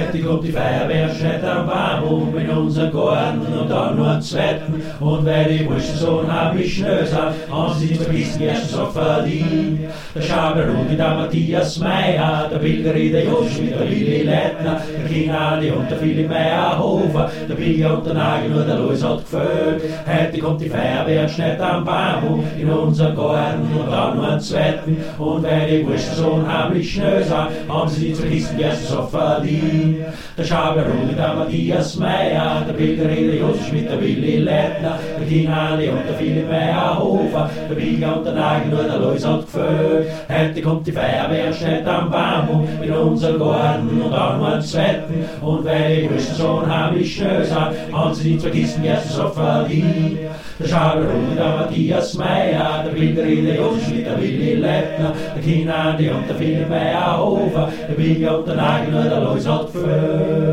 Heute kommt die Feuerwehr, schneit am Baum in unseren Garten und dann nur einen zweiten. Und weil die Burschensohn hab ich schnell sein, haben sie den vergessen erst so verdient. Der Schaber Rudi, der Matthias Meyer, der Bilgeri, der Josch mit der Willi Leitner, der Kinali und der Philipp Meyerhofer, der Bier und der Nagel, nur der Lois hat gefällt. Heute kommt die Feuerwehr, schneit am Baum in unseren Garten und dann nur einen zweiten. Und weil die Burschensohn hab ich schnell sein, haben sie den vergessen erst so verdient. Der Schaber Rudi, der Matthias Meyer, der Bilgeri, der Josch mit der Willi Leitner, der Kinali und der Philipp Meyerhofer, der Bier und der Nagel, nur der Lois hat gefällt. Heute kommt die Feuerwehr, schneit am Baum in unseren Garten und dann nur einen zweiten. Und weil die Burschensohn hab ich schnell sein, haben sie den vergessen erst so verdient. Der Schaber Rudi, der Matthias Meyer, der Bilgeri, der Josch mit der Willi Leitner, der Kinali und der Philipp Meyerhofer, der Bier und der Nagel, nur der Lois hat gefällt.